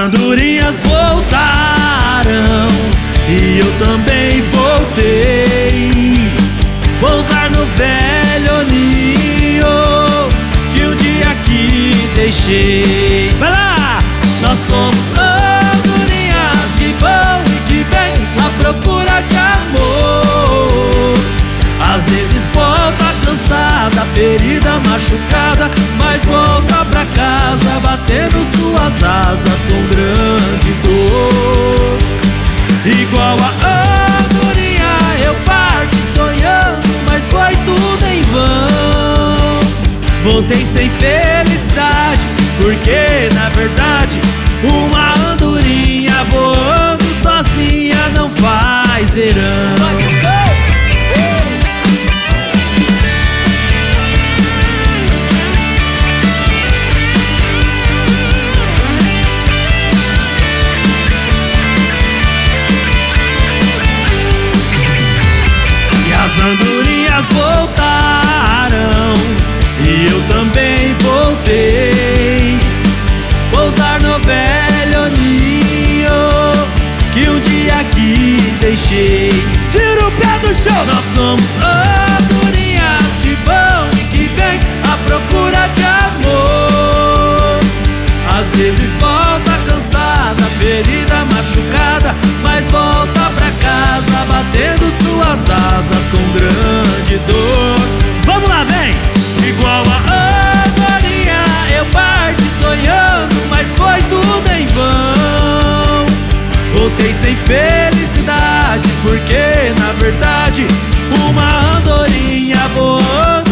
andorinhas voltaram e eu também voltei. Pousar no velho ninho que um dia aqui deixei. Vai lá! Nós somos andorinhas que vão e que vêm à procura de amor. Às vezes volta cansada, ferida, machucada, mas volta pra casa batendo suas asas com grande dor. Igual a andorinha eu parti sonhando, mas foi tudo em vão. Voltei sem felicidade, porque na verdade uma andorinha voando sozinha não faz verão. As andorinhas voltaram e eu também voltei. Pousar no velho ninho que um dia aqui deixei. Tira o pé do chão! Nós somos andorinhas que vão e que vêm à procura de amor. Às vezes volta cansada, ferida, machucada, mas volta pra casa batendo suas asas com grande dor. Vamos lá, vem! Igual a andorinha eu parti sonhando, mas foi tudo em vão. Voltei sem felicidade, porque na verdade uma andorinha voando